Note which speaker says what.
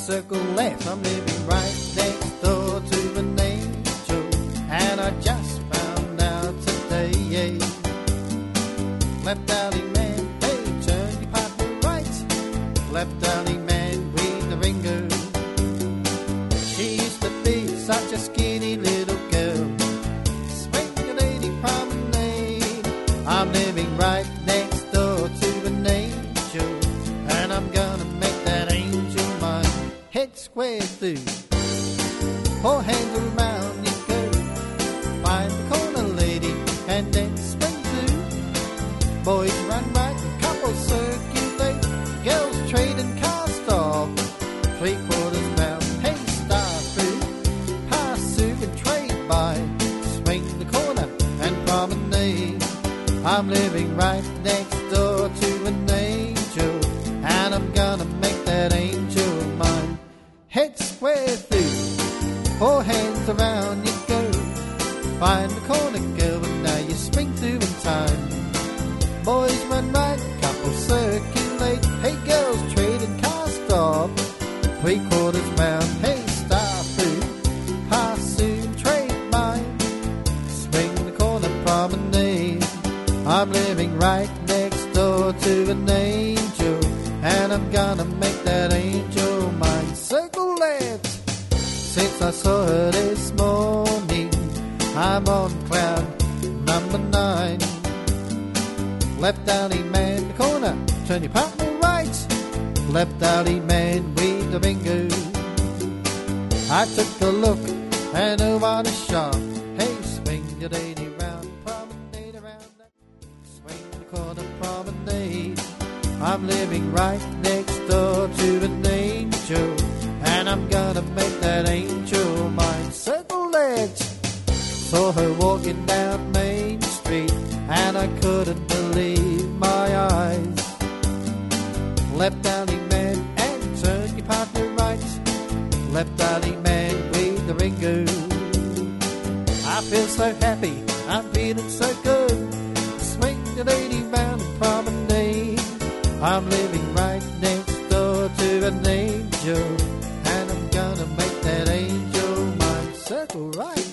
Speaker 1: circle left. I'm living right next door to an angel, and I just found out today. Left alley man, hey, turn your partner right. Left alley man with the ringer. She used to be such a skinny little girl. Swing a lady promenade. I'm living right next door to an angel, and I'm gonna make that angel mine. Head square through, four hands around you go. Find the corner lady and then swing through. Boys run right, couples circulate, girls trading cast off. 3/4 pound, hey, star through, pass through and trade by. Swing the corner and promenade. I'm living right next door to an angel, and I'm gonna make that angel mine. Head square through, four hands around you go. Find the corner girl, and now you swing through in time. Boys run right, couples circulate, hey, girls trading cast off. 3/4 pound, hey, star through, pass through and trade mine. Swing the corner promenade. I'm living right next door to an angel, and I'm gonna make that angel mine. Circle left. Since I saw her this morning, I'm on cloud number 9. Left alley man, the corner, turn your partner right. Left alley man with the bingo. I took a look, and oh, what a shot. Hey, swing your lady round, promenade around that. Swing the corner promenade. I'm living right next door to an angel, and I'm gonna make that angel mine. Circle left. Saw her walking down Main Street, and I couldn't believe my eyes. Left alley man and turn your partner right. Left alley man with the ringer. I feel so happy, I'm feeling so good. Swing the lady round and promenade. I'm living right next door to an angel, and I'm gonna make that angel mine. Circle right.